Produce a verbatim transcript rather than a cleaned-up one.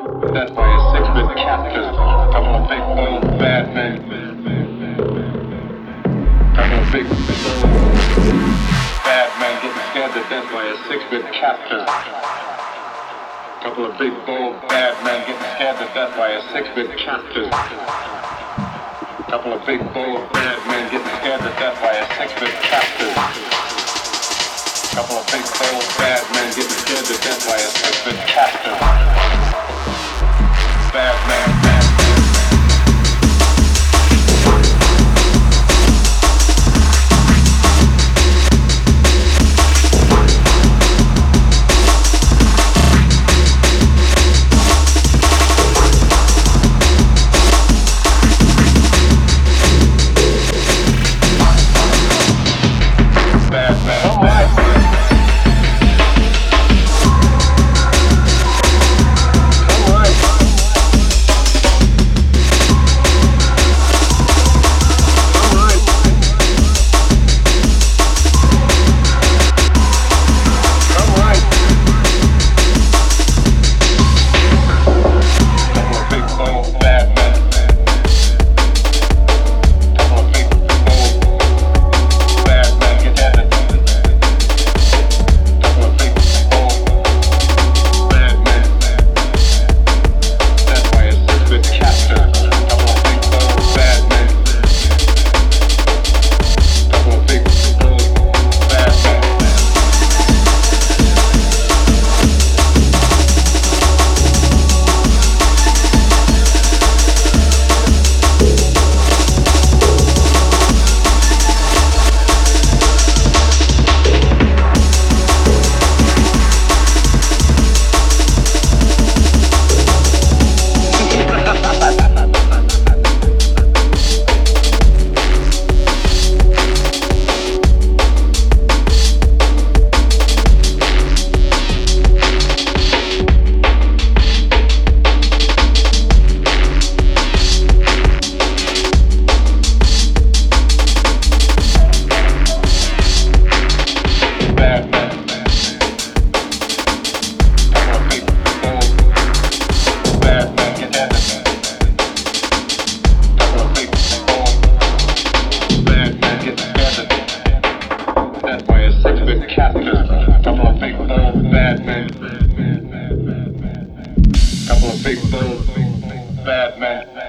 That's why a six-bit captive, couple of big bold bad men, couple of big bold bad men getting scared to death by a six-bit captive. Couple of big bold bad men getting scared to death by a six-bit captive. Couple of big bold bad men getting scared to death by a six-bit captive. Couple of big bold bad men getting scared to death by a six-bit captive. Bad man, bad man. Couple of big bold bad men.